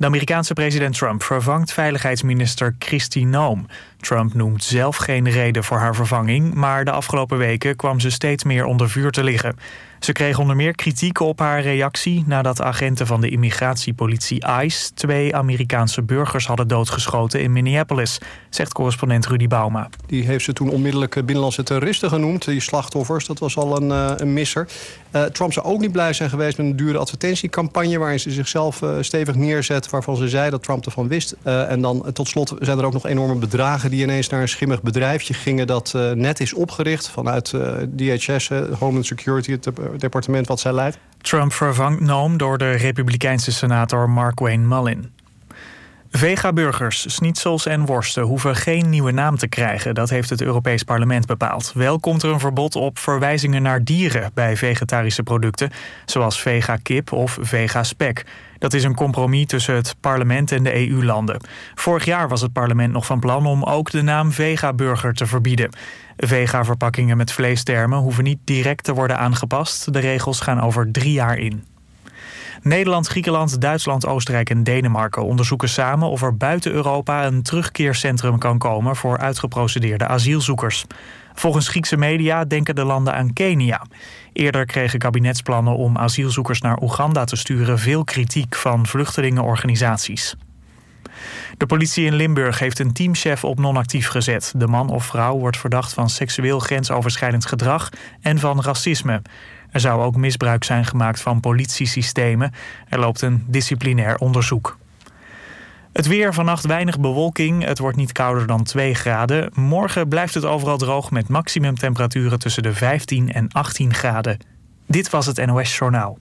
De Amerikaanse president Trump vervangt veiligheidsminister Kristi Noem. Trump noemt zelf geen reden voor haar vervanging, maar de afgelopen weken kwam ze steeds meer onder vuur te liggen. Ze kreeg onder meer kritiek op haar reactie nadat agenten van de immigratiepolitie ICE 2 Amerikaanse burgers hadden doodgeschoten in Minneapolis, zegt correspondent Rudy Bauma. Die heeft ze toen onmiddellijk binnenlandse terroristen genoemd, die slachtoffers. Dat was al een misser. Trump zou ook niet blij zijn geweest met een dure advertentiecampagne waarin ze zichzelf stevig neerzet, waarvan ze zei dat Trump ervan wist. En dan tot slot zijn er ook nog enorme bedragen die ineens naar een schimmig bedrijfje gingen dat net is opgericht vanuit DHS, Homeland Security, het departement wat zij leidt. Trump vervangt Noem door de republikeinse senator Markwayne Mullin. Vega-burgers, schnitzels en worsten hoeven geen nieuwe naam te krijgen. Dat heeft het Europees Parlement bepaald. Wel komt er een verbod op verwijzingen naar dieren bij vegetarische producten, zoals vega-kip of vega-spek. Dat is een compromis tussen het parlement en de EU-landen. Vorig jaar was het parlement nog van plan om ook de naam vega-burger te verbieden. Vega-verpakkingen met vleestermen hoeven niet direct te worden aangepast. De regels gaan over 3 jaar in. Nederland, Griekenland, Duitsland, Oostenrijk en Denemarken onderzoeken samen of er buiten Europa een terugkeercentrum kan komen voor uitgeprocedeerde asielzoekers. Volgens Griekse media denken de landen aan Kenia. Eerder kregen kabinetsplannen om asielzoekers naar Oeganda te sturen veel kritiek van vluchtelingenorganisaties. De politie in Limburg heeft een teamchef op non-actief gezet. De man of vrouw wordt verdacht van seksueel grensoverschrijdend gedrag en van racisme. Er zou ook misbruik zijn gemaakt van politiesystemen. Er loopt een disciplinair onderzoek. Het weer, vannacht weinig bewolking. Het wordt niet kouder dan 2 graden. Morgen blijft het overal droog met maximumtemperaturen tussen de 15 en 18 graden. Dit was het NOS Journaal.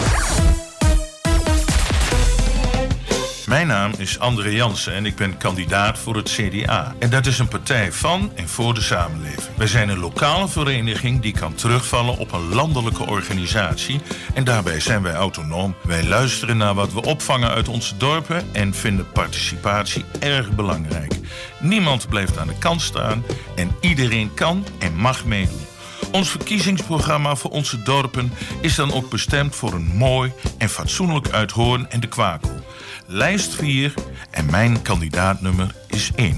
Mijn naam is André Jansen en ik ben kandidaat voor het CDA. En dat is een partij van en voor de samenleving. Wij zijn een lokale vereniging die kan terugvallen op een landelijke organisatie. En daarbij zijn wij autonoom. Wij luisteren naar wat we opvangen uit onze dorpen en vinden participatie erg belangrijk. Niemand blijft aan de kant staan en iedereen kan en mag meedoen. Ons verkiezingsprogramma voor onze dorpen is dan ook bestemd voor een mooi en fatsoenlijk Uithoorn en de Kwakel. Lijst 4 en mijn kandidaatnummer is 1.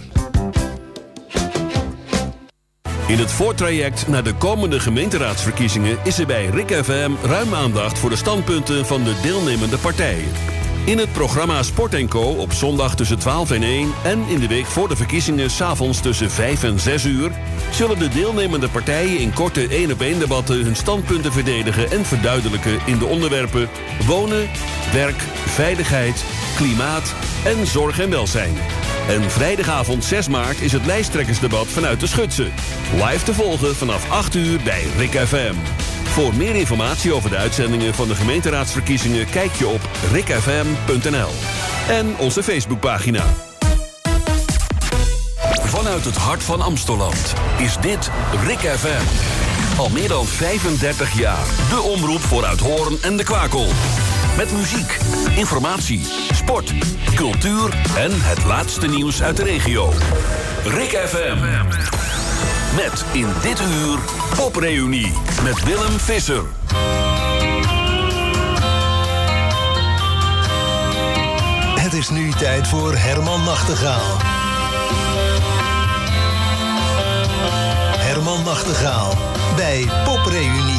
In het voortraject naar de komende gemeenteraadsverkiezingen is er bij RIK FM ruim aandacht voor de standpunten van de deelnemende partijen. In het programma Sport & Co. op zondag tussen 12 en 1 en in de week voor de verkiezingen 's avonds tussen 5 en 6 uur... zullen de deelnemende partijen in korte 1-op-1 debatten hun standpunten verdedigen en verduidelijken in de onderwerpen wonen, werk, veiligheid, klimaat en zorg en welzijn. En vrijdagavond 6 maart is het lijsttrekkersdebat vanuit de Schutse. Live te volgen vanaf 8 uur bij RIK FM. Voor meer informatie over de uitzendingen van de gemeenteraadsverkiezingen kijk je op rikfm.nl en onze Facebookpagina. Vanuit het hart van Amstelland is dit RIK FM. Al meer dan 35 jaar de omroep voor Uithoorn en de Kwakel. Met muziek, informatie, sport, cultuur en het laatste nieuws uit de regio. RIK FM. Met in dit uur Popreunie met Willem Visser. Het is nu tijd voor Herman Nachtegaal. Herman Nachtegaal bij Popreunie.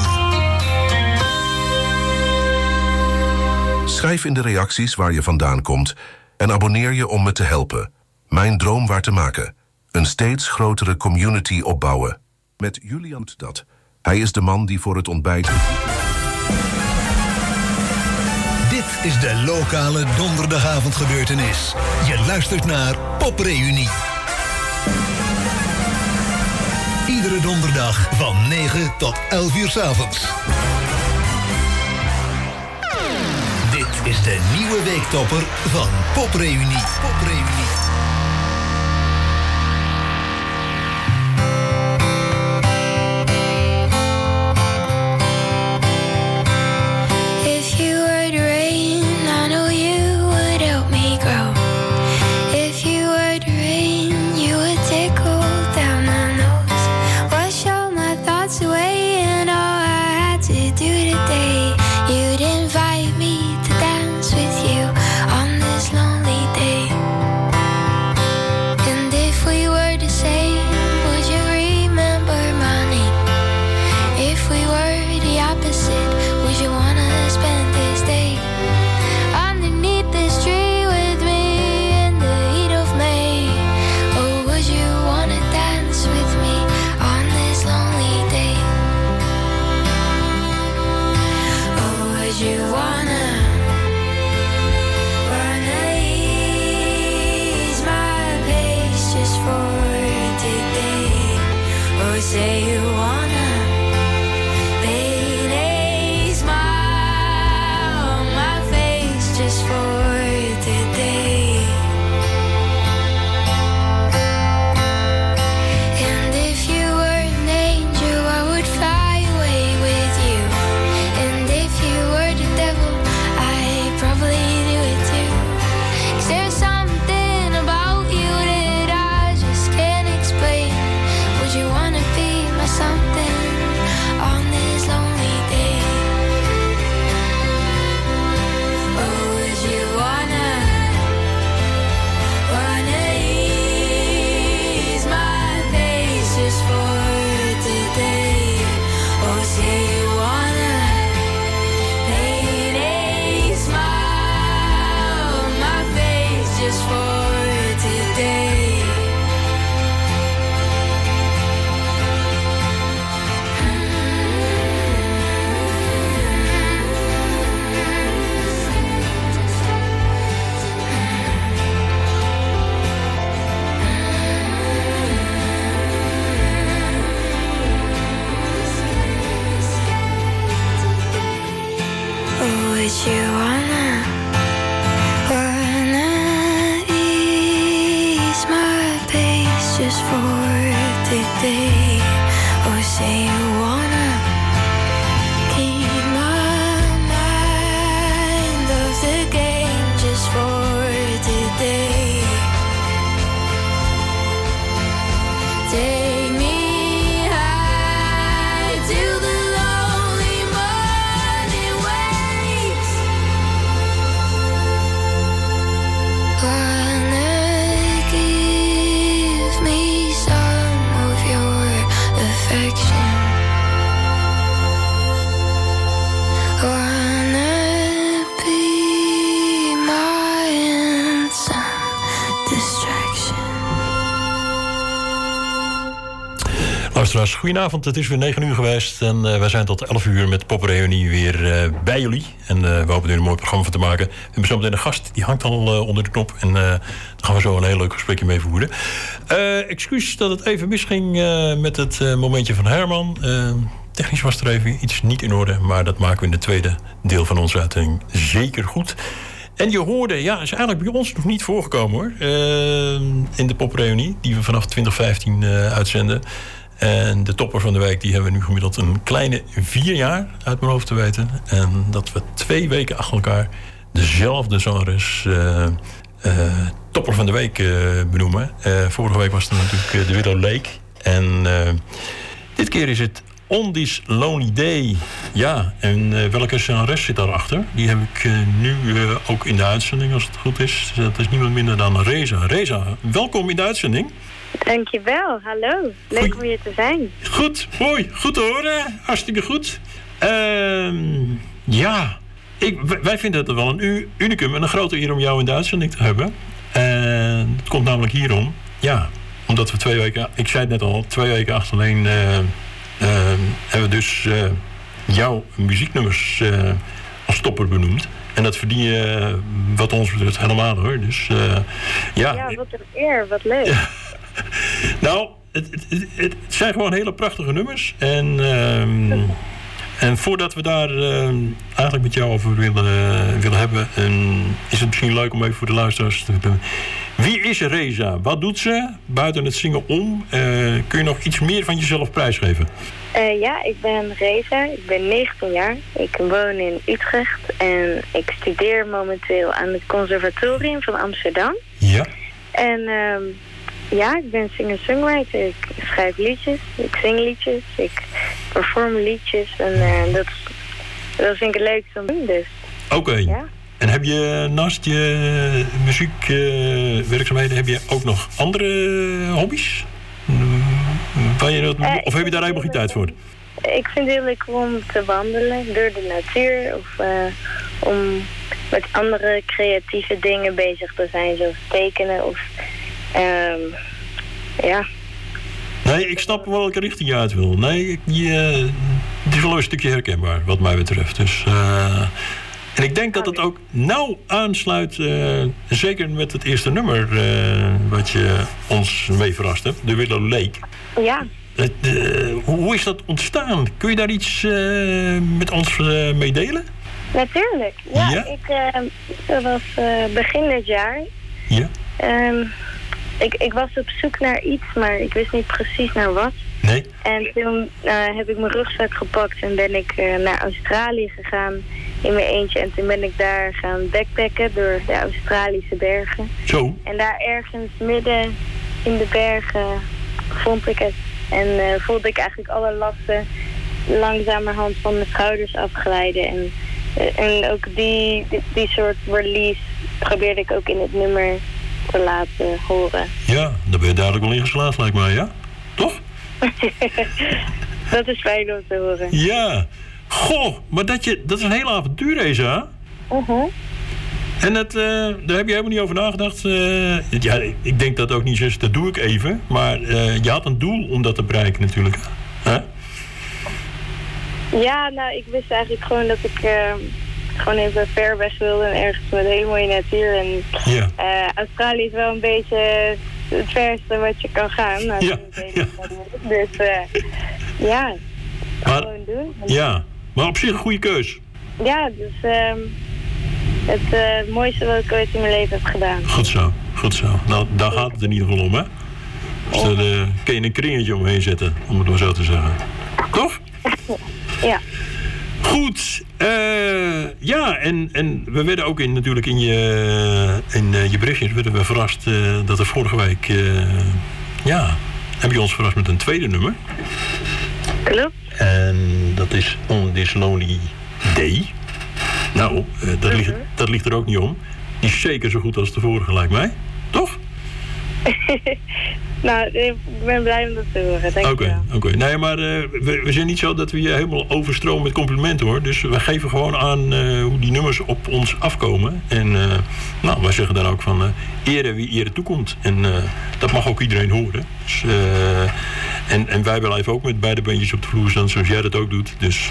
Schrijf in de reacties waar je vandaan komt en abonneer je om me te helpen. Mijn droom waar te maken. Een steeds grotere community opbouwen. Met Julian dat. Hij is de man die voor het ontbijt... Dit is de lokale donderdagavondgebeurtenis. Je luistert naar Popreunie. Iedere donderdag van 9 tot 11 uur 's avonds. Dit is de nieuwe weektopper van Popreunie. Popreunie. You'd invite me to dance with you on this long day, or say you wanna keep my mind off the game just for today. Take me high to the lonely morning waves. Wanna give me some of your affection. Wanna be my instant distraction. Luisteraars, goedenavond. Het is weer 9 uur geweest en wij zijn tot 11 uur met Popreunie weer bij jullie. En we hopen er een mooi programma van te maken. We hebben zo meteen een gast, die hangt al onder de knop. En daar gaan we zo een heel leuk gesprekje mee voeren. Excuus dat het even misging met het momentje van Herman. Technisch was er even iets niet in orde, maar dat maken we in het tweede deel van onze uitzending zeker goed. En je hoorde, ja, is eigenlijk bij ons nog niet voorgekomen hoor. In de Popreunie, die we vanaf 2015 uitzenden. En de topper van de week, die hebben we nu gemiddeld een kleine 4 jaar uit mijn hoofd te weten. En dat we 2 weken achter elkaar dezelfde zangeres topper van de week benoemen. Vorige week was het natuurlijk de Willow Lake. En dit keer is het On This Lonely Day. Ja, en welke zangeres zit daarachter? Die heb ik nu ook in de uitzending, als het goed is. Dat is niemand minder dan Reza. Reza, welkom in de uitzending. Dankjewel, hallo. Leuk om hier te zijn. Goed, mooi. Goed te horen. Hartstikke goed. Ja, wij vinden het wel een unicum en een grote eer om jou in de uitzending te hebben. En het komt namelijk hierom. Ja, omdat we 2 weken, ik zei het net al, 2 weken achtereen hebben we dus jouw muzieknummers als topper benoemd. En dat verdien je wat ons betreft helemaal hoor. Dus ja. Ja, wat een eer, wat leuk. Ja. Nou, het zijn gewoon hele prachtige nummers. En voordat we daar eigenlijk met jou over willen hebben, is het misschien leuk om even voor de luisteraars te vertellen. Wie is Reza? Wat doet ze? Buiten het zingen om. Kun je nog iets meer van jezelf prijsgeven? Ja, ik ben Reza. Ik ben 19 jaar. Ik woon in Utrecht. En ik studeer momenteel aan het Conservatorium van Amsterdam. Ja. En ja, ik ben singer-songwriter. Ik schrijf liedjes. Ik zing liedjes. Ik perform liedjes. En dat vind ik het leukste om te doen. Dus. Oké. Ja. En heb je naast je muziekwerkzaamheden heb je ook nog andere hobby's? Of heb je daar helemaal geen tijd voor? Ik vind het heel leuk om te wandelen door de natuur. Of om met andere creatieve dingen bezig te zijn. Zoals tekenen of ja. Nee, ik snap wel welke richting je uit wil. Nee, het is wel een stukje herkenbaar wat mij betreft. Dus... En ik denk dat het ook nauw aansluit, zeker met het eerste nummer wat je ons mee verrast hebt, de Willow Lake. Ja. Hoe is dat ontstaan? Kun je daar iets met ons mee delen? Natuurlijk. Ja? Dat was begin dit jaar. Ja. Ik was op zoek naar iets, maar ik wist niet precies naar wat. Nee. En toen heb ik mijn rugzak gepakt en ben ik naar Australië gegaan in mijn eentje. En toen ben ik daar gaan backpacken door de Australische bergen. Zo. En daar ergens midden in de bergen vond ik het. En voelde ik eigenlijk alle lasten langzamerhand van mijn schouders afglijden. En ook die soort release probeerde ik ook in het nummer te laten horen. Ja, daar ben je duidelijk wel in geslaagd, lijkt mij, ja? Toch? Dat is fijn om te horen. Ja. Goh, maar dat is een hele avontuur, Reza. En daar heb je helemaal niet over nagedacht. Ja, ik denk dat ook niet zo is, dat doe ik even. Maar je had een doel om dat te bereiken natuurlijk. Huh? Ja, nou, ik wist eigenlijk gewoon dat ik gewoon even ver weg wilde. En ergens met hele mooie natuur. En Australië is wel een beetje het verste wat je kan gaan. Nou, ja. Dus ja, gewoon doen. Ja, maar op zich een goede keus. Ja, dus het mooiste wat ik ooit in mijn leven heb gedaan. Goed zo, goed zo. Nou, daar gaat het in ieder geval om, hè? Dus daar kun je een kringetje omheen zetten, om het maar zo te zeggen. Toch? Ja. Goed. Ja, en we werden ook natuurlijk in je berichtjes werden we verrast dat er vorige week... heb je ons verrast met een tweede nummer. Klopt. En dat is On This Lonely Day. Nou, dat ligt er ook niet om. Die is zeker zo goed als de vorige, lijkt mij. Toch? Nou, ik ben blij om dat te horen. Dankjewel. Oké. Nee, maar we zijn niet zo dat we je helemaal overstromen met complimenten, hoor. Dus we geven gewoon aan hoe die nummers op ons afkomen. En wij zeggen daar ook van ere wie ere toekomt. En dat mag ook iedereen horen. Dus, en wij blijven ook met beide beentjes op de vloer staan, zoals jij dat ook doet. Dus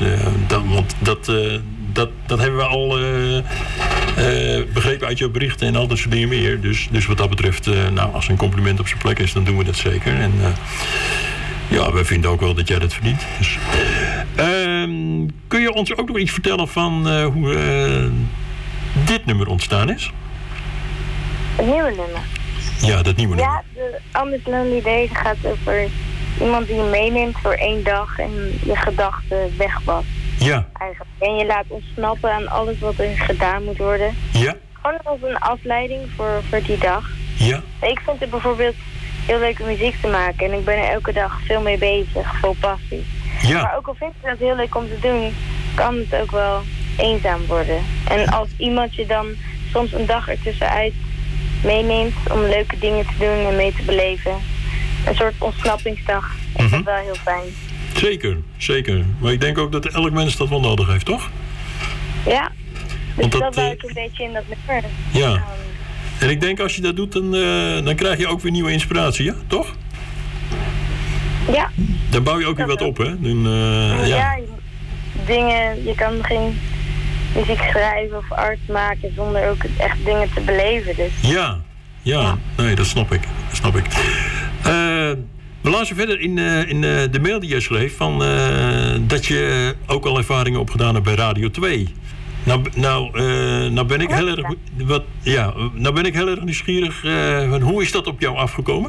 dat hebben we al begrepen uit jouw berichten en al dat soort dingen meer. Dus wat dat betreft, als een compliment op zijn plek is, dan doen we dat zeker. En wij vinden ook wel dat jij dat verdient. Dus, kun je ons ook nog iets vertellen van hoe dit nummer ontstaan is? Het nieuwe nummer? Ja, dat nieuwe nummer. Ja, de On This Lonely Day gaat over iemand die je meeneemt voor 1 dag en je gedachten weg was. Ja. Eigenlijk. En je laat ontsnappen aan alles wat er gedaan moet worden. Ja. Gewoon als een afleiding voor die dag. Ja. Ik vind het bijvoorbeeld heel leuke muziek te maken. En ik ben er elke dag veel mee bezig, vol passie. Ja. Maar ook al vind ik dat heel leuk om te doen, kan het ook wel eenzaam worden. En als iemand je dan soms een dag ertussenuit meeneemt om leuke dingen te doen en mee te beleven. Een soort ontsnappingsdag. Is dat wel heel fijn. Zeker. Maar ik denk ook dat elk mens dat wel nodig heeft, toch? Ja. Dus want dat wou ik een beetje in dat nummer. Ja. En ik denk als je dat doet, dan krijg je ook weer nieuwe inspiratie, ja? Toch? Ja. Dan bouw je ook weer wat op, hè? Je kan geen muziek schrijven of art maken zonder ook echt dingen te beleven. Dus. Ja. Nee, dat snap ik. We lazen verder in de mail die jij schreef van dat je ook al ervaringen opgedaan hebt bij Radio 2. Nou ben ik heel erg nieuwsgierig. Hoe is dat op jou afgekomen?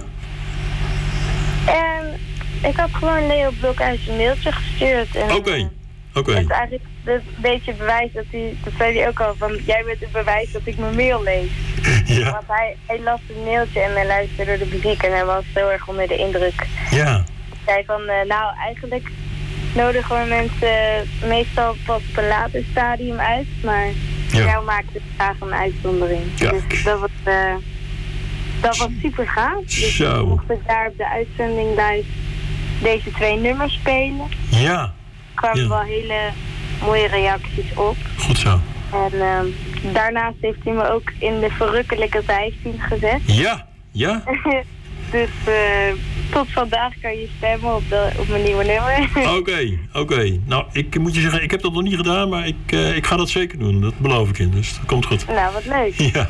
Ik had gewoon Leo Blokhuis een mailtje gestuurd. Oké. Het is eigenlijk een beetje bewijs dat zei hij ook al van, jij bent het bewijs dat ik mijn mail lees. Ja. Want hij las een mailtje en hij luisterde de muziek en hij was heel erg onder de indruk. Ja. Ik zei van, eigenlijk nodigen we mensen meestal pas op een later stadium uit, maar jou maakt het graag een uitzondering. Ja. Dus dat was super gaaf. Dus mocht ik daar op de uitzending live deze 2 nummers spelen. Ja. kwamen wel hele mooie reacties op. Goed zo. En daarnaast heeft hij me ook in de verrukkelijke 15 gezet. Ja. Dus tot vandaag kan je stemmen op mijn nieuwe nummer. Oké. Nou, ik moet je zeggen, ik heb dat nog niet gedaan, maar ik ga dat zeker doen. Dat beloof ik je, dus dat komt goed. Nou, wat leuk. Ja.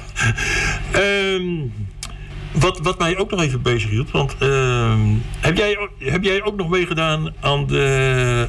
Wat mij ook nog even bezig hield, want heb jij ook nog meegedaan aan de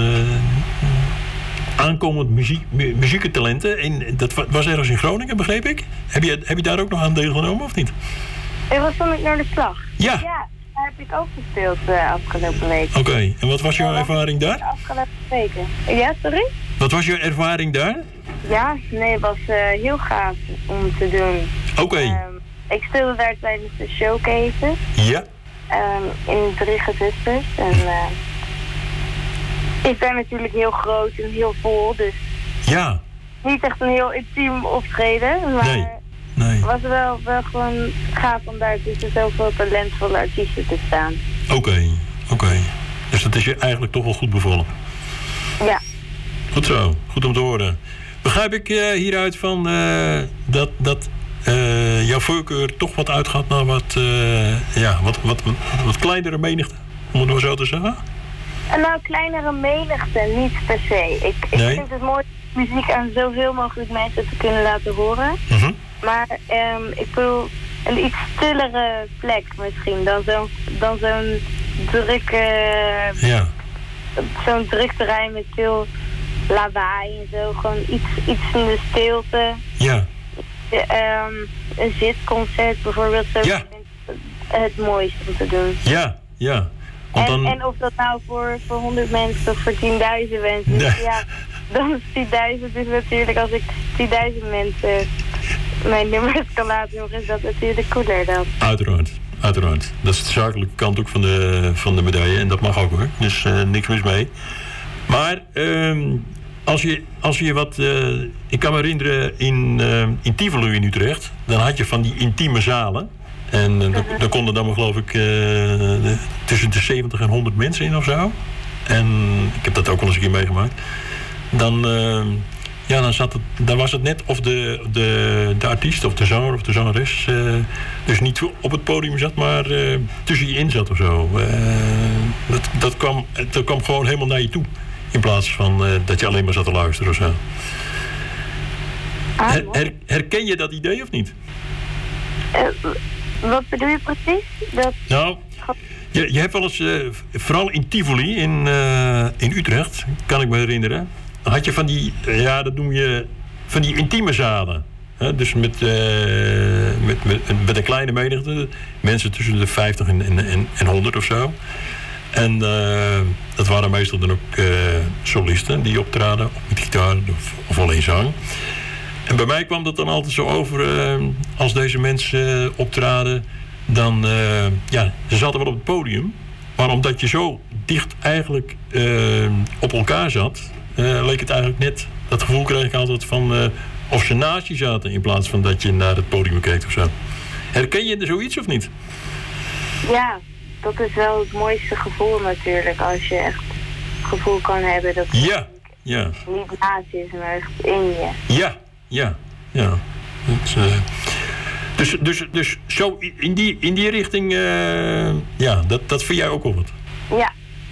aankomend muziekentalenten? Dat was ergens in Groningen, begreep ik. Heb je daar ook nog aan deelgenomen of niet? Ik was toen ik naar de slag. Ja, daar heb ik ook gespeeld afgelopen week. Oké, en wat was jouw ervaring daar? Afgelopen weken. Ja, sorry? Wat was jouw ervaring daar? Ja, het was heel gaaf om te doen. Oké. Ik speelde daar tijdens de showcases. Ja. In 3 gezusters. En ik ben natuurlijk heel groot en heel vol, dus... Ja. Niet echt een heel intiem optreden, maar... Nee. Het was wel gewoon gaaf om daar tussen zoveel talentvolle artiesten te staan. Oké. Dus dat is je eigenlijk toch wel goed bevallen? Ja. Goed zo, goed om te horen. Begrijp ik hieruit van dat jouw voorkeur toch wat uitgaat naar wat kleinere menigte, om het maar zo te zeggen? Nou, kleinere menigte, niet per se. Ik vind het mooi muziek aan zoveel mogelijk mensen te kunnen laten horen. Mm-hmm. Maar ik bedoel, een iets stillere plek misschien dan zo'n zo'n druk terrein met veel lawaai en zo. Gewoon iets in de stilte. Ja. Een zitconcert bijvoorbeeld. Zo het mooiste om te doen. Ja. Want en of dat nou voor 100 mensen of voor 10.000 mensen is, ja, dan is 10.000 is natuurlijk, als ik 10.000 mensen mijn nummers kan laten horen, is dat natuurlijk cooler dan. Uiteraard. Dat is de zakelijke kant ook van de medaille. En dat mag ook hoor. Dus niks mis mee. Maar als je wat... ik kan me herinneren in Tivoli in Utrecht. Dan had je van die intieme zalen. En daar konden dan geloof ik tussen de 70 en 100 mensen in of zo. En ik heb dat ook wel eens een keer meegemaakt. Dan was het net of de artiest of de zanger of de zangeres dus niet op het podium zat, maar tussen je in zat of zo. Dat kwam gewoon helemaal naar je toe. In plaats van dat je alleen maar zat te luisteren of zo. Herken je dat idee of niet? Wat bedoel je precies? Nou, je hebt wel eens, vooral in Tivoli in Utrecht, kan ik me herinneren. Dan had je van die, dat noem je, van die intieme zalen. Hè? Dus met een kleine menigte. Mensen tussen de 50 en 100 of zo. En dat waren meestal dan ook solisten die optraden. Of met gitaar of alleen zang. En bij mij kwam dat dan altijd zo over, als deze mensen optraden, dan, ze zaten wel op het podium, maar omdat je zo dicht eigenlijk op elkaar zat, leek het eigenlijk net, dat gevoel kreeg ik altijd van, of ze naast je zaten in plaats van dat je naar het podium keek of zo. Herken je er zoiets of niet? Ja, dat is wel het mooiste gevoel natuurlijk, als je echt het gevoel kan hebben dat het niet naast je is, maar echt in je. Ja. Dus zo in die richting, dat vind jij ook wel wat? Ja.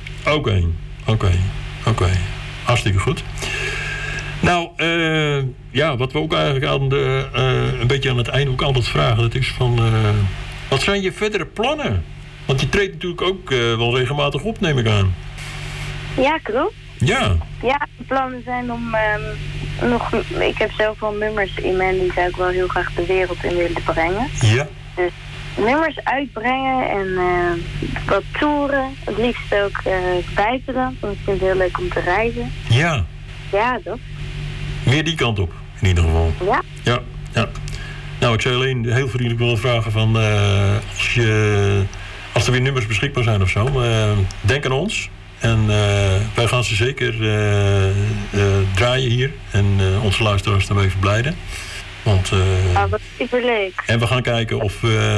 Oké. Hartstikke goed. Nou, wat we ook eigenlijk een beetje aan het einde ook altijd vragen, dat is van, wat zijn je verdere plannen? Want je treedt natuurlijk ook wel regelmatig op, neem ik aan. Ja, klopt. Ja. Ja, de plannen zijn om ik heb zelf wel nummers in me en die zou ik wel heel graag de wereld in willen brengen. Ja. Dus nummers uitbrengen en wat toeren. Het liefst ook buitenland, want ik vind het heel leuk om te reizen. Ja. Ja, dat. Meer die kant op, in ieder geval. Ja. Ja. Nou, ik zou alleen heel vriendelijk willen vragen van, als er weer nummers beschikbaar zijn of zo, denk aan ons. En wij gaan ze zeker draaien hier. En onze luisteraars daarmee verblijden. Want, dat is super leuk. En we gaan kijken of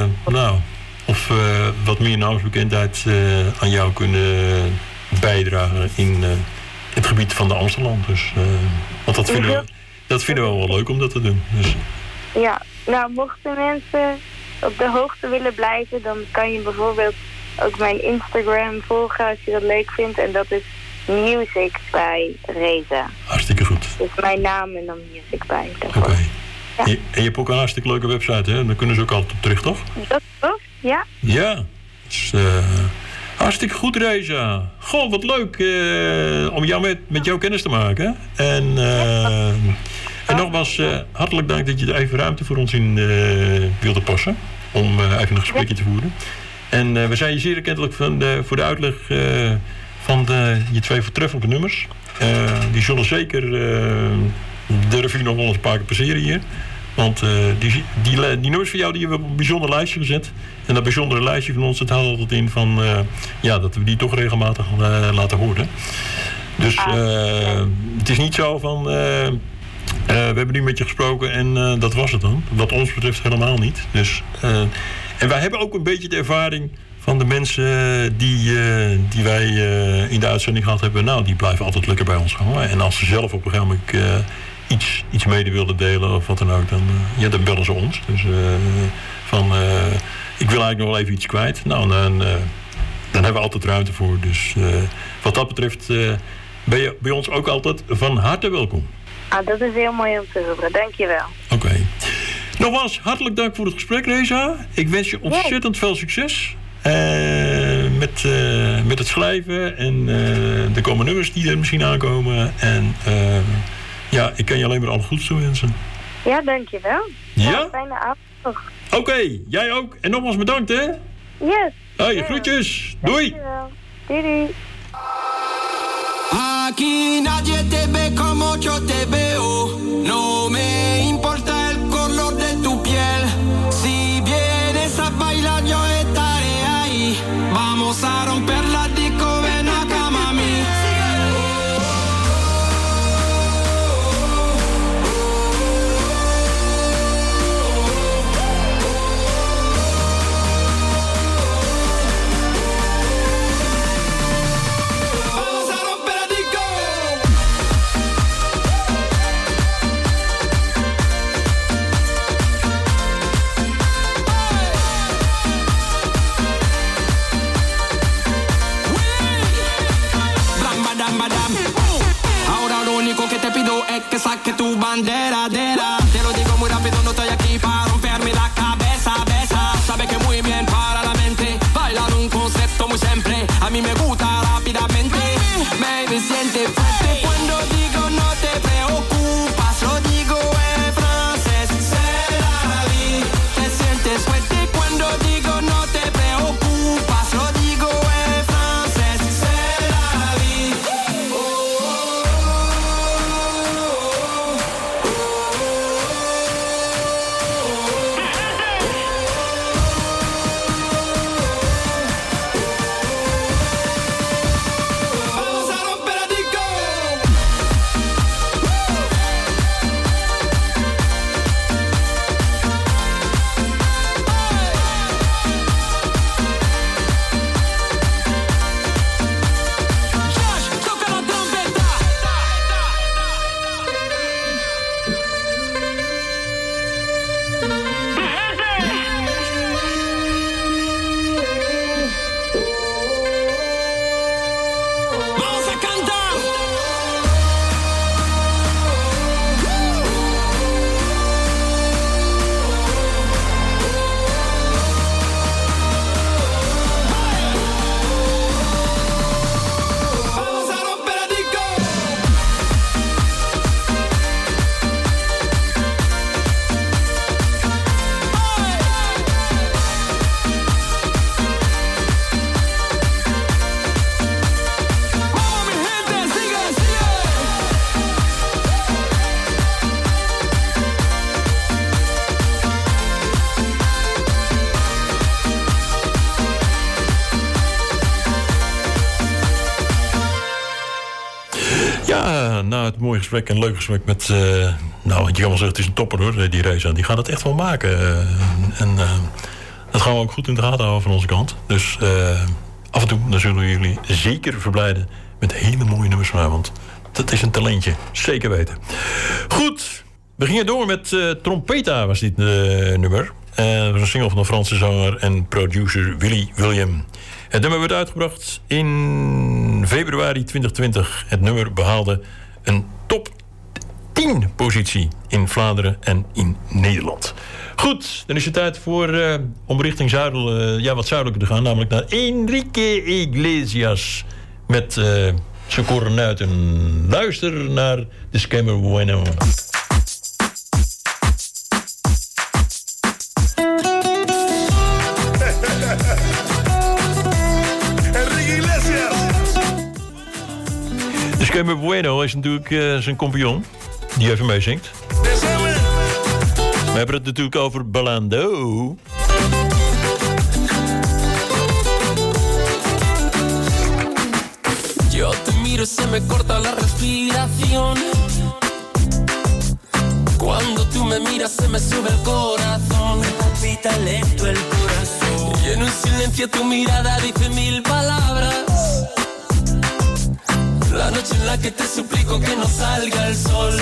we wat meer naamsbekendheid aan jou kunnen bijdragen in het gebied van de Amsterdam. Dus, want dat vinden we wel leuk om dat te doen. Dus. Ja, nou mochten mensen op de hoogte willen blijven, dan kan je bijvoorbeeld ook mijn Instagram volgen als je dat leuk vindt. En dat is Music by Reza. Hartstikke goed. Dus mijn naam en dan Music by. Oké. Ja. En je hebt ook een hartstikke leuke website, hè? Daar kunnen ze ook altijd op terug, toch? Dat klopt, ja. Ja. Dus, hartstikke goed, Reza. Goh, wat leuk om jou met jou kennis te maken. En nogmaals, hartelijk dank dat je er even ruimte voor ons in wilde passen. Om even een gesprekje te voeren. En we zijn je zeer erkentelijk voor de uitleg van je 2 voortreffelijke nummers. Die zullen zeker de revue nog wel eens een paar keer passeren hier. Want die nummers van jou die hebben we op een bijzonder lijstje gezet. En dat bijzondere lijstje van ons, dat houdt altijd in van dat we die toch regelmatig laten horen. Dus het is niet zo van we hebben nu met je gesproken en dat was het dan. Wat ons betreft helemaal niet. Dus, en wij hebben ook een beetje de ervaring van de mensen die wij in de uitzending gehad hebben. Nou, die blijven altijd lekker bij ons hangen. En als ze zelf op een gegeven moment iets mede willen delen of wat dan ook, dan bellen ze ons. Dus ik wil eigenlijk nog wel even iets kwijt. Nou, dan hebben we altijd ruimte voor. Dus wat dat betreft ben je bij ons ook altijd van harte welkom. Dat is heel mooi om te horen. Dankjewel. Oké. Nogmaals, hartelijk dank voor het gesprek, Reza. Ik wens je ontzettend veel succes met het schrijven en de komende nummers die er misschien aankomen. En ik kan je alleen maar alle goeds toewensen. Ja, dankjewel. Ja? Fijne avond nog. Oké, jij ook. En nogmaals bedankt, hè? Yes. Hey, groetjes. Doei. Dankjewel. Doei doei. Aquí nadie te ve como yo te veo. No me importa el color de tu piel. Si vienes a bailar yo estaré ahí. Vamos a romper la disco, ven acá mami. Que te pido es que saque tu bandera, te lo digo muy rápido, no estoy aquí para romperme la cabeza, besa, sabe que muy bien para la mente, bailar un concepto muy simple, a mí me gusta rápidamente, baby siente fuerte cuando digo no te preocupas, lo digo en francés, c'est la vie, te sientes fuerte cuando digo no te preocupas, lo digo en francés, c'est la vie. Na het mooie gesprek en leuk gesprek met... je kan wel zeggen, het is een topper hoor, die Reza. Die gaat het echt wel maken. Dat gaan we ook goed in de gaten houden van onze kant. Dus af en toe dan zullen we jullie zeker verblijden met hele mooie nummers van haar. Want dat is een talentje, zeker weten. Goed, we gingen door met Trompeta was dit nummer. Dat was een single van de Franse zanger en producer Willy William. Het nummer werd uitgebracht in februari 2020. Het nummer behaalde een top 10 positie in Vlaanderen en in Nederland. Goed, dan is het tijd voor om richting wat zuidelijker te gaan. Namelijk naar Enrique Iglesias met zijn kornuiten. Luister naar de Scammer Bueno. Scammer Bueno is natuurlijk zijn compagnon, die even meezingt. We hebben het natuurlijk over Balando. Yo te miro, se me corta la respiración. Cuando tú me miras, se me sube el corazón. Me palpita lento el corazón. Y en un silencio tu mirada dice 1000 palabras. La noche en la que te suplico que no salga el sol.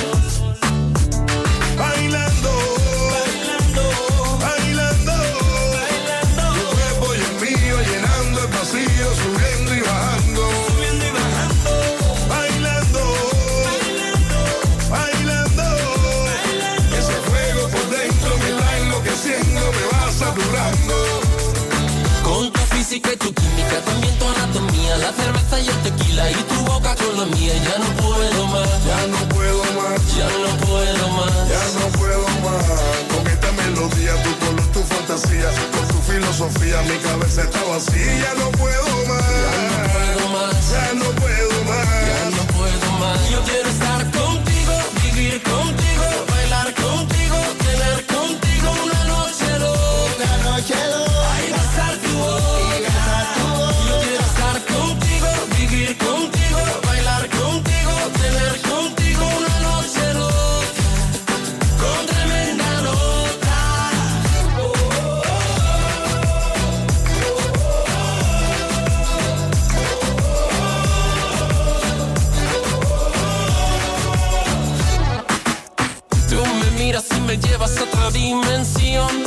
Bailando, bailando, bailando, bailando. Tu cuerpo y el mío llenando el vacío, subiendo y bajando, subiendo y bajando. Bailando, bailando, bailando, bailando. Ese fuego por dentro me va enloqueciendo, me va saturando. Con tu física y tu química, también tu anatomía, la cerveza y el tequila y tu boca con la mía. Ya no puedo más, ya no puedo más, ya no puedo más, ya no puedo más. Con esta melodía, tu color, tu fantasía, con tu filosofía, mi cabeza está vacía, ya no puedo más. Ya no puedo más. Ya no puedo más. Yo quiero estar contigo, vivir contigo, bailar contigo, tener contigo una noche loca. Ahí va a estar tu boca. Yo quiero estar contigo, vivir contigo, bailar contigo, tener contigo una noche loca. Con tremenda nota. Tú me miras y me llevas a otra dimensión.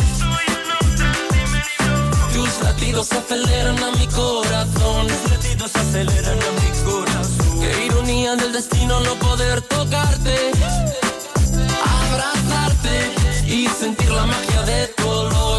Tus latidos aceleran a mi corazón. Tus latidos aceleran a mi corazón. Qué ironía del destino no poder tocarte, abrazarte y sentir la magia de tu olor.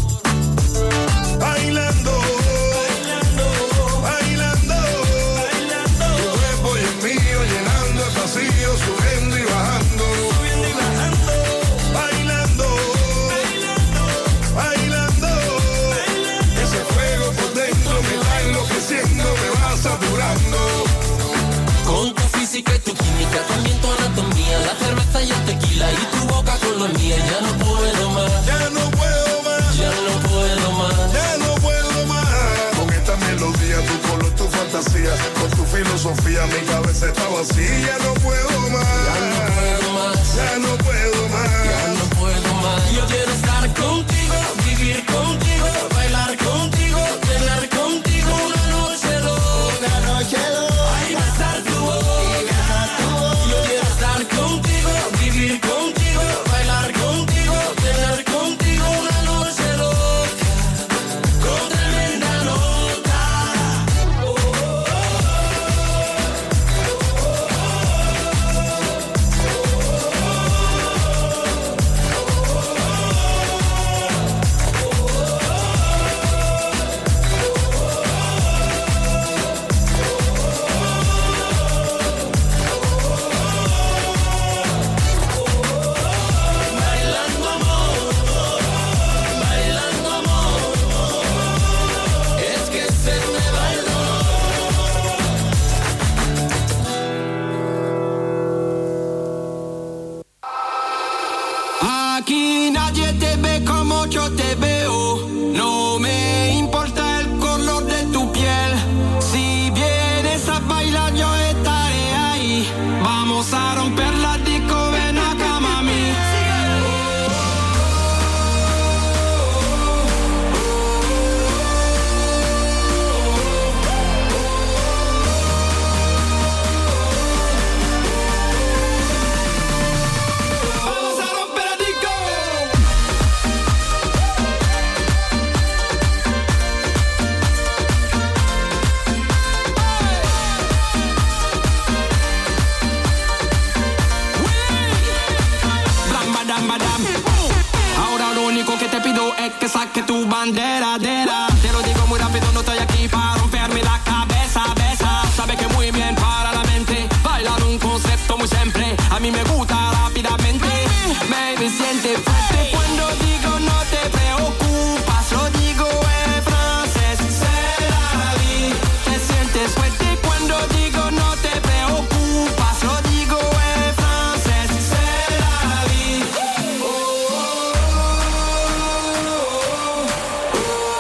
Bailando, bailando, bailando, bailando. Tu cuerpo y el mío llenando el vacío, subiendo y bajando. Subiendo y bajando. Bailando, bailando, bailando. Ese fuego por dentro me va enloqueciendo, me va saturando. Con tu física y tu química, también tu anatomía, la cerveza y el tequila y tu boca con la mía. Ya no puedo más. Ya no puedo más. Ya no puedo más. Ya no puedo más. Con esta melodía, tu color, tu fantasía, con tu filosofía, mi cabeza está vacía. Ya no puedo más. Ya no puedo más. Ya no puedo más. Ya no puedo más. Yo quiero estar contigo, vivir contigo, bailar contigo, tener contigo una noche loca. Ahí va a estar tu boca. Yo quiero estar contigo, vivir contigo, bailar contigo, tener contigo una noche loca. Con tremenda nota. Bailando amor, bailando amor. Es que se me va el dolor. Aquí nadie te ve como yo te veo. No me importa el color de tu piel. Si vienes a bailar yo estaré ahí. Vamos a romper la disco, ven acá mami. Vamos a romper la disco. Blam, badam, badam. Ahora lo único que te pido es que saque tu bandera. Te lo digo muy rápido, no estoy aquí para romperme la cabeza. Sabe que muy bien para la mente. Bailar un concepto muy simple. A mí me gusta rápidamente. Baby, siente fuerte cuando digo no te preocupas. Lo digo en francés. C'est la vie. Te sientes fuerte cuando digo no te preocupas. Lo digo en francés. C'est la vie.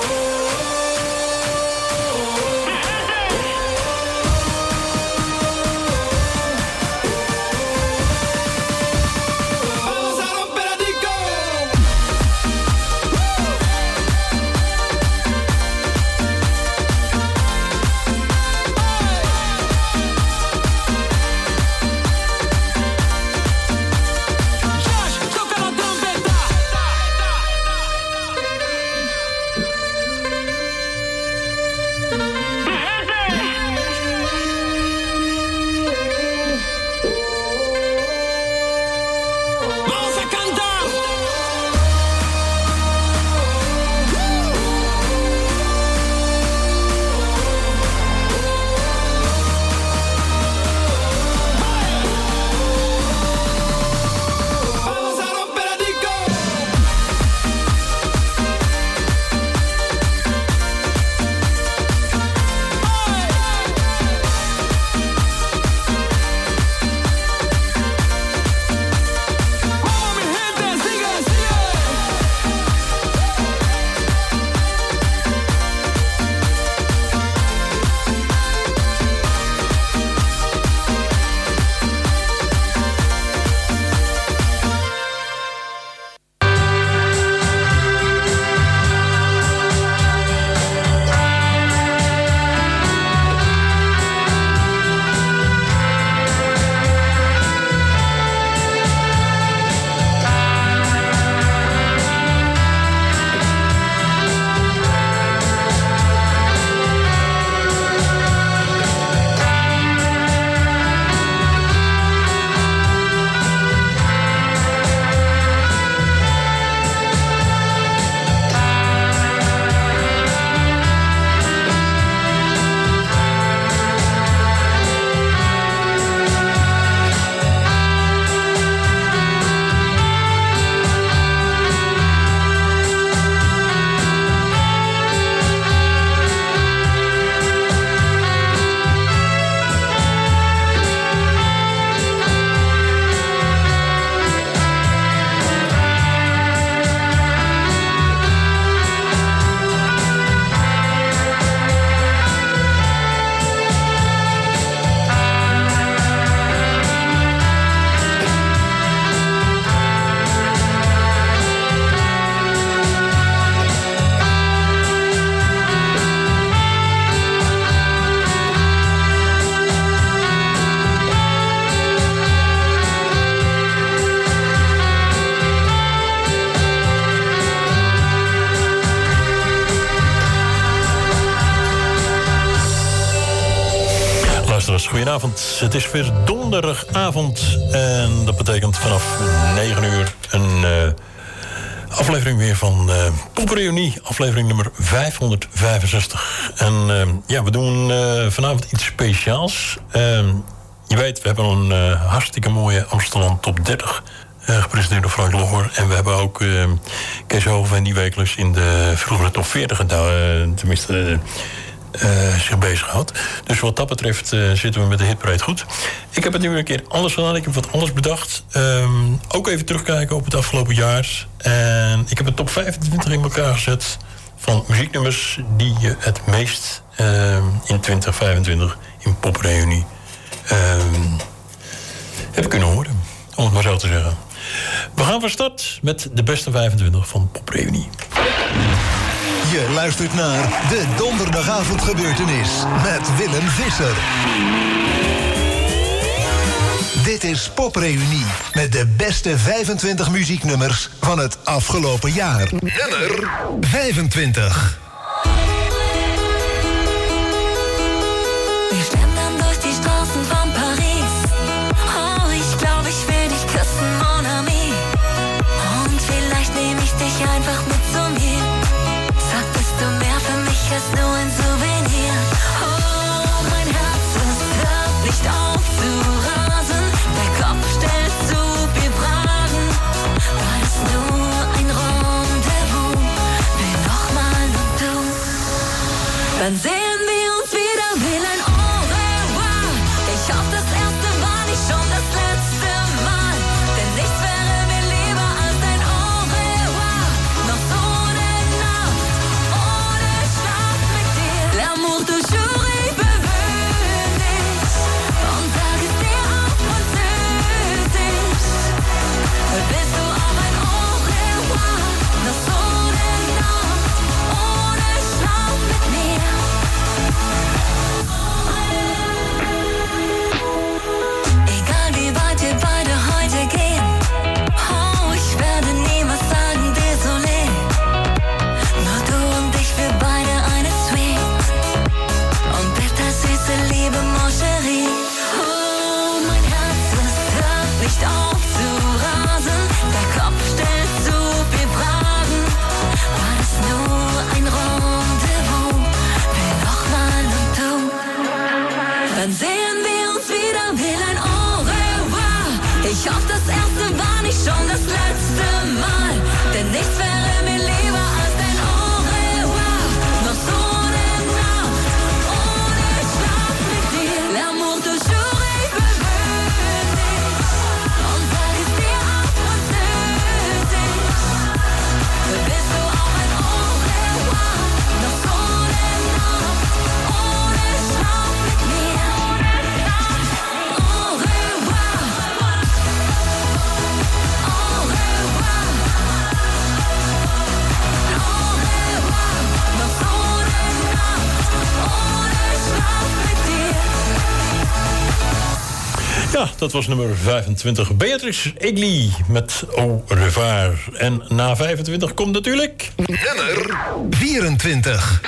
luisteraars, goedenavond. Het is weer donderdagavond en dat betekent vanaf 9 uur een aflevering weer van Popreunie, aflevering nummer 565. En we doen vanavond iets speciaals. Je weet, we hebben een hartstikke mooie Amsterdam Top 30 gepresenteerd door Frank Logger. En we hebben ook Kees Hoven die wekelijks in de vroegere Top 40 zich bezig houdt. Dus wat dat betreft zitten we met de hitparade goed. Ik heb het nu een keer anders gedaan. Ik heb wat anders bedacht. Ook even terugkijken op het afgelopen jaar. En ik heb een top 25 in elkaar gezet van muzieknummers die je het meest in 2025 in Popreunie hebben kunnen horen. Om het maar zo te zeggen. We gaan van start met de beste 25 van Popreunie. Je luistert naar de donderdagavondgebeurtenis met Willem Visser. Dit is Popreunie met de beste 25 muzieknummers van het afgelopen jaar. Nummer 25. Wir schlendern durch die Straßen von Paris. Oh, ich glaube, ich will dich küssen, mon ami. Und vielleicht nehme ich dich einfach mit zu mir. Sag, bist du mehr für mich als nur ein Souvenir? Oh, mein Herz, es hört nicht auf zu rasen. Der Kopf stellt zu viel Fragen. War das nur ein Rendezvous? Will nochmal und du? Dann sehen wir uns wieder, will ein Au revoir. Ich hoffe, das erste war nicht schon das letzte Mal. Denn nichts wäre mir lieber als ein Au revoir. Noch so eine Nacht ohne Schlaf mit dir. L'amour toujours est beweglich. Und sag es dir auf Französisch. Bist du auch ein Au revoir? Noch so eine Nacht ohne Schlaf mit mir. Egal wie weit wir beide heute gehen, oh, ich werde niemals sagen, désolé. Nur du und ich, wir beide eine Suite. Und bittersüße Liebe, mon chéri. Oh, mein Herz, es hört nicht auf zu rasen. Der Kopf stellt zu viel Fragen. War das nur ein Rendezvous? Will nochmal und du? Dann sehen wir uns wieder, will ein Au revoir. Ich hoffe, das erste war nicht schon das letzte Mal. Denn nichts wäre mir lieber als dein Au revoir. Noch so eine Nacht ohne Schlaf mit dir. L'amour toujours est beweglich. Und sag es dir auf Französisch. Bist du auch ein Au revoir? Noch so eine Nacht ohne Schlaf mit mir. Au revoir. Au revoir. Au revoir. Noch so eine Nacht ohne Schlaf mit dir. Ja, dat was nummer 25. Beatrix Egli met Au revoir. En na 25 komt natuurlijk... Nummer 24.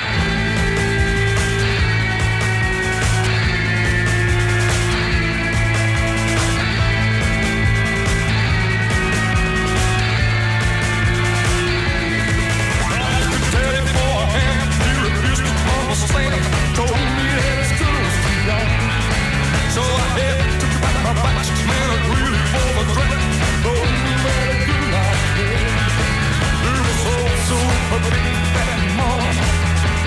So,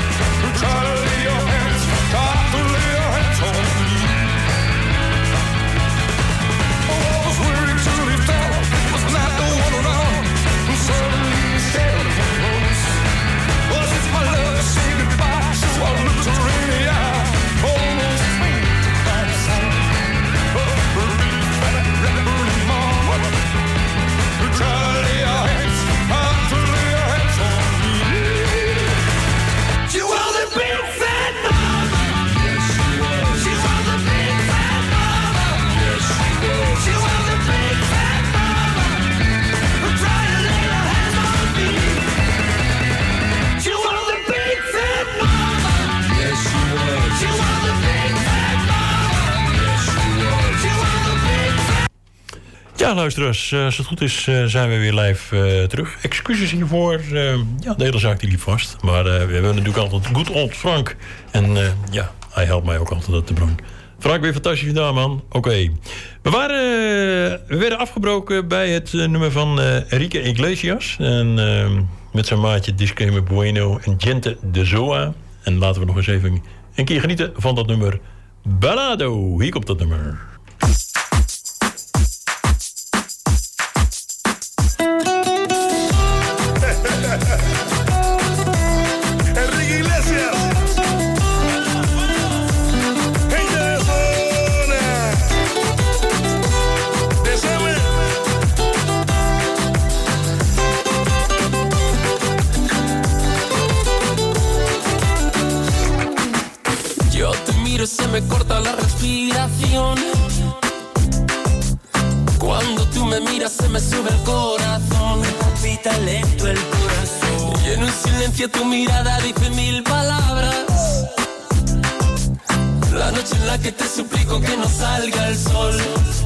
Ja, luisteraars, als het goed is zijn we weer live terug. Excuses hiervoor. De hele zaak die liep vast. Maar we hebben natuurlijk altijd good old Frank. En hij helpt mij ook altijd op de bron. Frank, weer fantastisch gedaan, man. Oké. We werden afgebroken bij het nummer van Enrique Iglesias. En met zijn maatje Disclaimer Bueno en Gente de Zoa. En laten we nog eens even een keer genieten van dat nummer Ballado. Hier komt dat nummer. Enrique Iglesias. Gente de zona. Desame. Yo te miro y se me corta la respiración. Cuando tú me miras se me sube el corazón. Me palpita lento el corazón. Y en un silencio tu mirada dice 1000 palabras. La noche en la que te suplico que no salga el sol.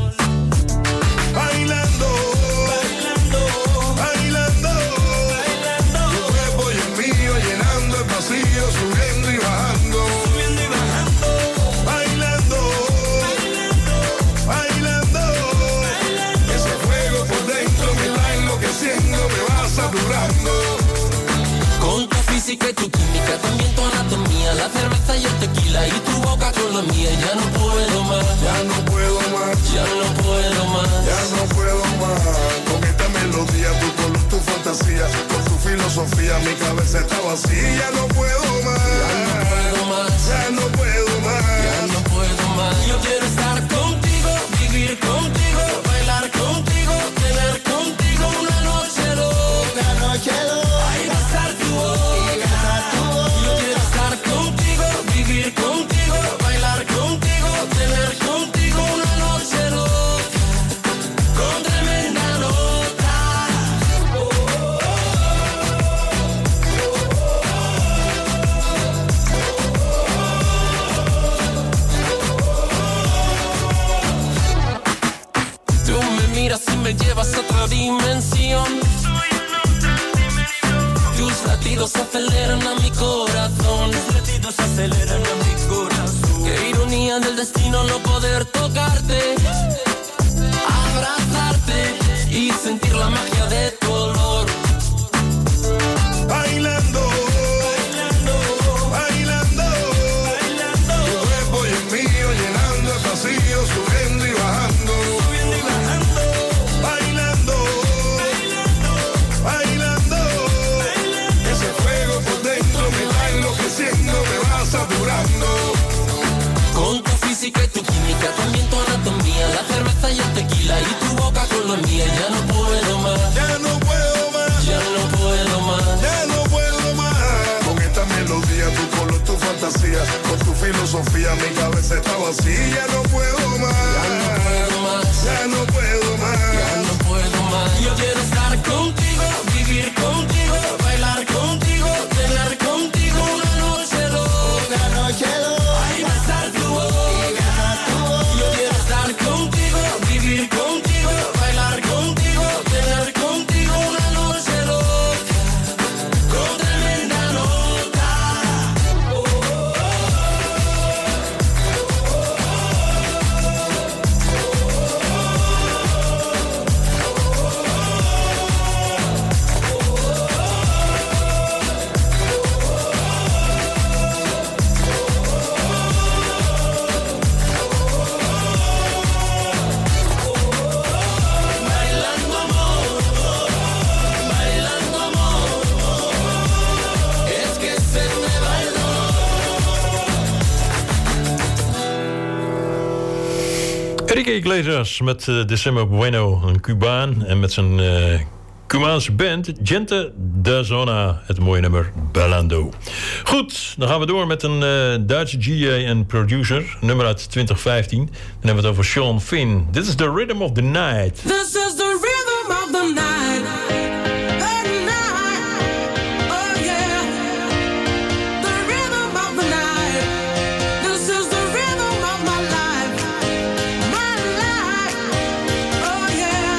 Bailando, bailando, bailando, bailando. Tu cuerpo y el mío llenando el vacío, subiendo y bajando. Subiendo y bajando. Bailando, bailando, bailando. Ese fuego por dentro me va enloqueciendo, me va saturando. Con tu física y tu química, también tu anatomía, la cerveza y el tequila y tu boca con la mía. Ya no puedo más, ya no puedo más, ya no puedo más, ya no puedo más. Con esta melodía, tu color, tu fantasía, con tu filosofía, mi cabeza está vacía. Ya no puedo más, ya no puedo más, ya no puedo más, ya no puedo más. Yo quiero estar contigo, vivir contigo, bailar contigo, tener contigo una noche loca, noche loca. Ahí va a estar tu voz, yo quiero estar contigo, vivir contigo, bailar contigo, tener contigo una noche loca, con tremenda nota. Tú me miras y me llevas a otra dimensión. Tus latidos aceleran a mi corazón. Tus latidos aceleran a mi corazón. Qué ironía del destino no poder tocarte, abrazarte y sentir la magia de tu olor. bailando, bailando, bailando, bailando. Tu cuerpo y el mío llenando el vacío, subiendo y bajando, subiendo y bajando. Bailando, bailando, bailando, bailando. Ese fuego por dentro me va enloqueciendo, me va saturando. Con tu física y tu química, también tu anatomía, la cerveza y el tequila y tu boca con la mía. Ya no puedo más, Ya no puedo más, ya no puedo más. ya no puedo más. Con esta melodía, tu color, tu fantasía, con tu filosofía, mi cabeza está vacía. Ya no puedo más, Ya no puedo más, ya no puedo más. ya no puedo más. Yo quiero estar contigo, vivir contigo, bailar contigo, tener contigo una noche loca, noche loca. Ahí va a estar tu boca, yo quiero estar contigo, vivir contigo, bailar contigo, tener contigo una noche loca, con tremenda nota. Bailando amor, bailando amor, es que se me bailó. Enrique Iglesias met December Bueno, een Cubaan. En met zijn Cubaanse band Gente de Zona. Het mooie nummer Ballando. Goed, dan gaan we door met een Duitse GJ en producer. Nummer uit 2015. Dan hebben we het over Sean Finn. Dit is The Rhythm of the Night. This is the rhythm of the night. The night. Oh yeah. The rhythm of the night. This is the rhythm of my life. My life. Oh yeah.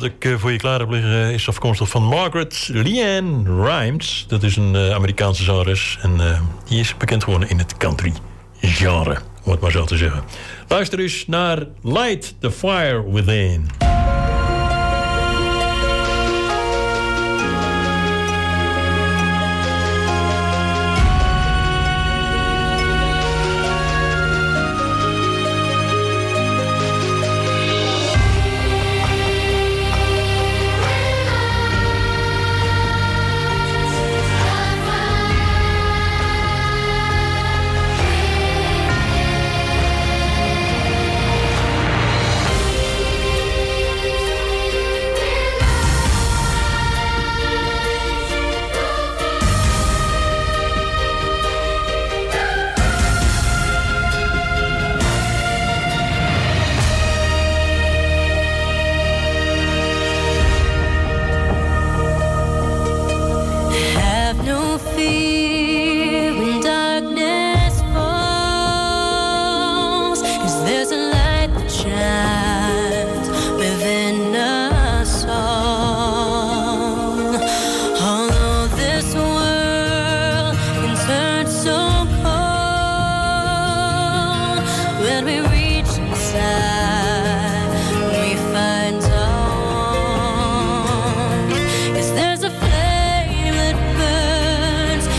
ik voor je klaar heb liggen is afkomstig van Margaret Leanne Rimes. Dat is een Amerikaanse zangeres. En die is bekend geworden in het country genre, om het maar zo te zeggen. Luister eens naar Light the Fire Within. There's a flame that burns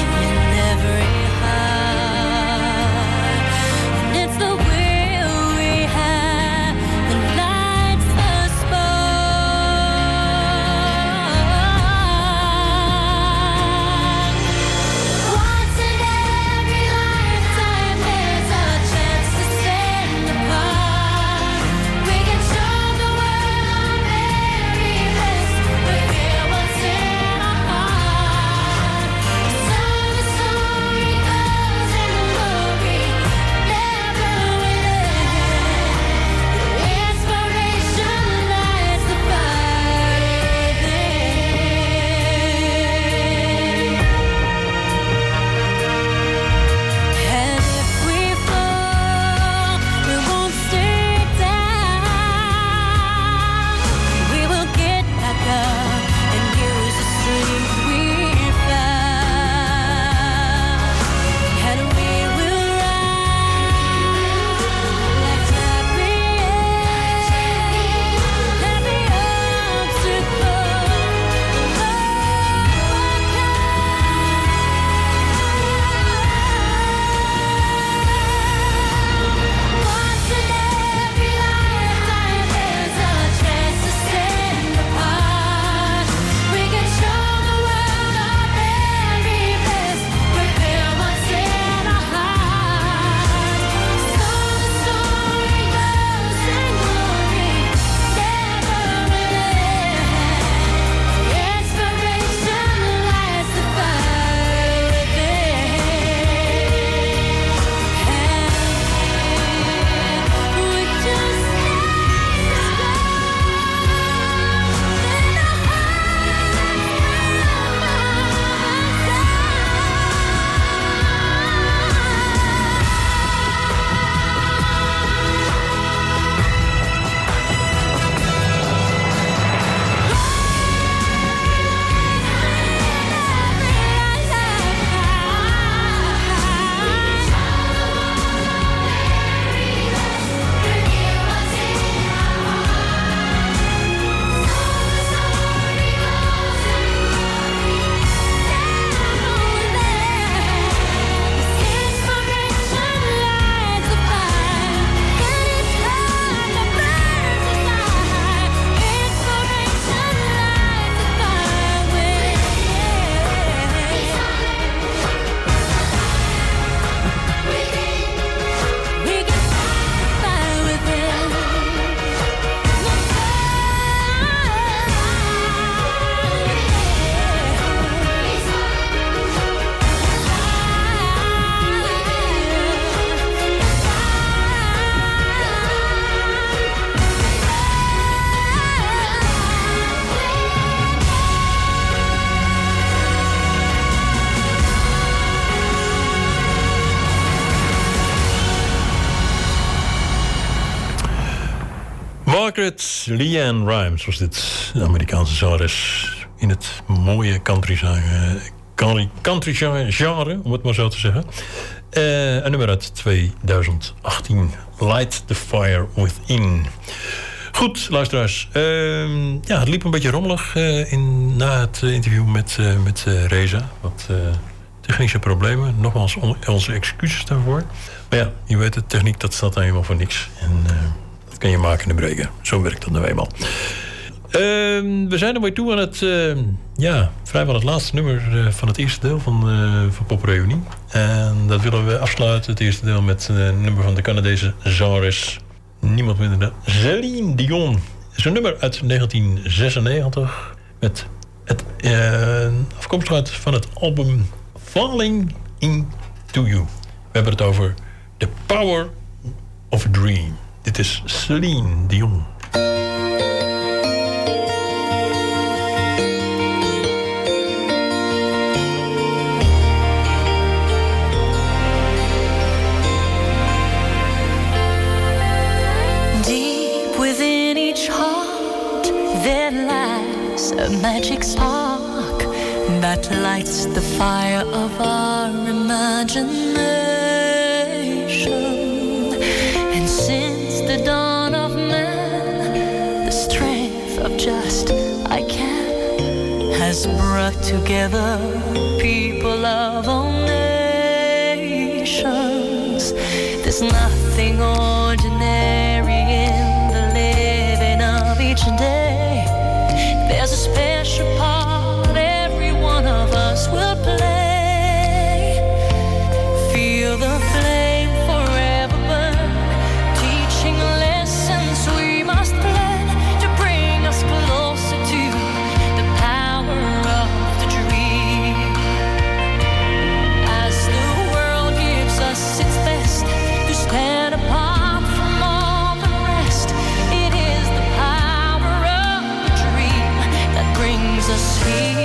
Margaret Leanne Rimes was dit, de Amerikaanse zangeres in het mooie country genre, om het maar zo te zeggen. Een nummer uit 2018, Light the Fire Within. Goed, luisteraars. Het liep een beetje rommelig na het interview met Reza. Wat technische problemen. Nogmaals, onze excuses daarvoor. Maar ja, je weet het, techniek dat staat helemaal voor niks. En dat kan je maken en breken. Zo werkt dat nou eenmaal. We zijn er weer toe aan het vrijwel het laatste nummer van het eerste deel van Pop Reunie. En dat willen we afsluiten, het eerste deel, met een nummer van de Canadese zangeres. Niemand minder dan Céline Dion. Het is een nummer uit 1996 met het afkomstig uit van het album Falling Into You. We hebben het over The Power of a Dream. Dit is Céline Dion. There lies a magic spark that lights the fire of our imagination. And since the dawn of man, the strength of just I can has brought together people of all nations. There's nothing ordinary in the living of each day. There's a special part every one of us will play. Feel the flame forever burn, teaching lessons we must learn to bring us closer to the power of the dream. As the world gives us its best to stand apart from all the rest, it is the power of the dream that brings us here.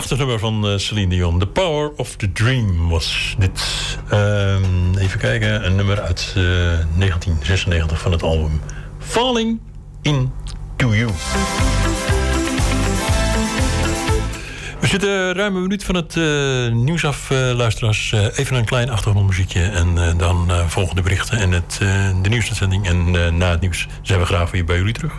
Prachtig nummer van Celine Dion. The Power of the Dream was dit. Even kijken, een nummer uit 1996 van het album Falling Into You. We zitten ruim een minuut van het nieuws af, luisteraars. Even een klein achtergrondmuziekje en dan volgen de berichten en de nieuwsuitzending. En na het nieuws zijn we graag weer bij jullie terug.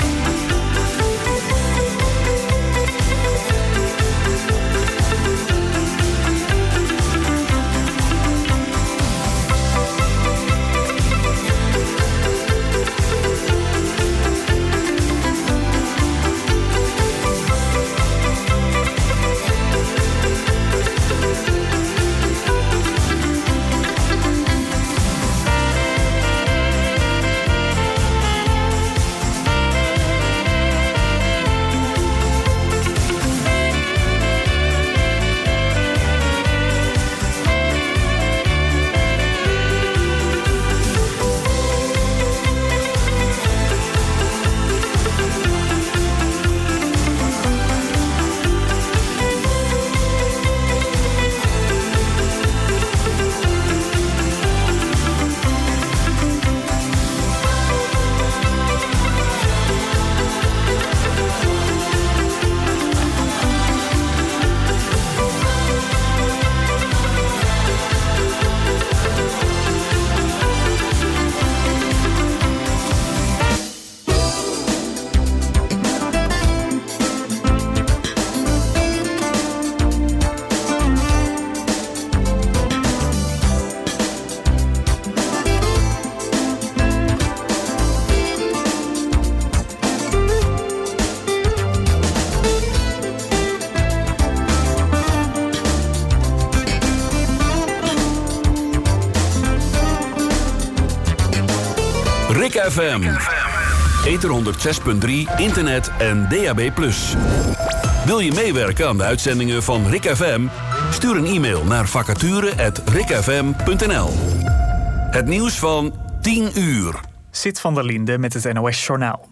Rik FM. Ether 106.3, internet en DAB+. Wil je meewerken aan de uitzendingen van Rik FM? Stuur een e-mail naar vacature@rikfm.nl. Het nieuws van 10 uur. Sit van der Linde met het NOS Journaal.